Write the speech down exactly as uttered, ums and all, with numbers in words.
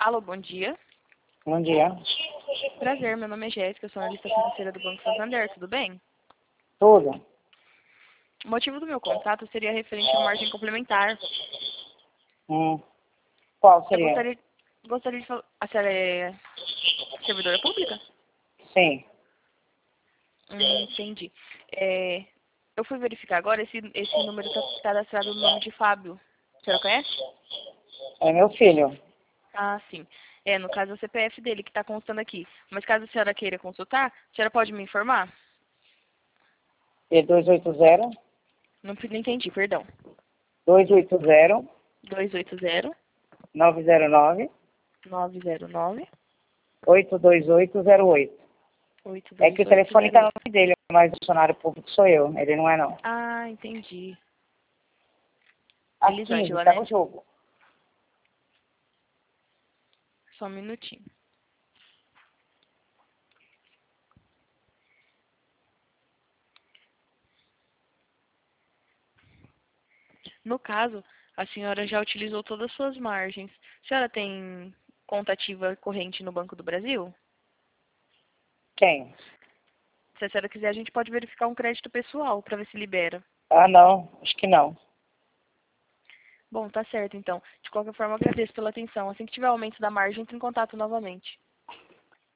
Alô, bom dia. Bom dia. Prazer, meu nome é Jéssica, eu sou analista financeira do Banco Santander, tudo bem? Tudo? O motivo do meu contato seria referente à margem complementar. Hum. Qual Eu seria? gostaria, gostaria de falar... A senhora é servidora pública? Sim. Hum, entendi. É, eu fui verificar agora, esse, esse número está cadastrado no nome de Fábio. A senhora conhece? É meu filho. Ah, sim. É, no caso é o C P F dele que está constando aqui. Mas caso a senhora queira consultar, a senhora pode me informar? É dois oito zero, Não, não entendi, perdão. dois oito zero, dois oito zero, nove zero nove, nove zero nove, oito dois oito zero oito. oito É dois que o oito telefone zero está no oito. nome dele, mas o funcionário público sou eu. Ele não é, não. Ah, entendi. Aqui, Elisângela, tá né? no jogo. Só um minutinho. No caso, a senhora já utilizou todas as suas margens. A senhora tem conta ativa corrente no Banco do Brasil? Quem? Se a senhora quiser, a gente pode verificar um crédito pessoal para ver se libera. Ah, não. Acho que não. Bom, tá certo então. De qualquer forma, eu agradeço pela atenção. Assim que tiver aumento da margem, entre em contato novamente.